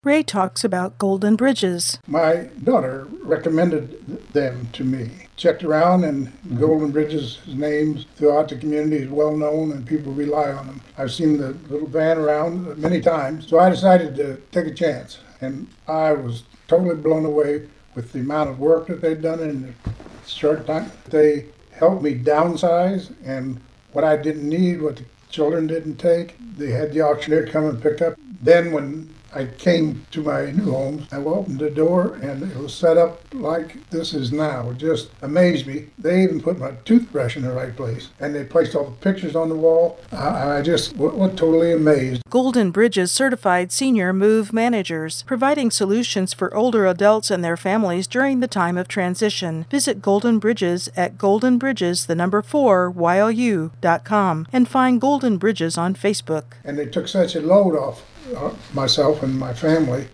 Ray talks about Golden Bridges. My daughter recommended them to me. Checked around, and Golden Bridges' names throughout the community is well known, and people rely on them. I've seen the little van around many times, so I decided to take a chance. And I was totally blown away with the amount of work that they'd done in a short time. They helped me downsize, and what I didn't need, what the children didn't take, they had the auctioneer come and pick up. Then when I came to my new home, I opened the door and it was set up like this is now. It just amazed me. They even put my toothbrush in the right place, and they placed all the pictures on the wall. I just was totally amazed. Golden Bridges certified senior move managers, providing solutions for older adults and their families during the time of transition. Visit Golden Bridges at goldenbridges4yu.com and find Golden Bridges on Facebook. And they took such a load off myself and my family.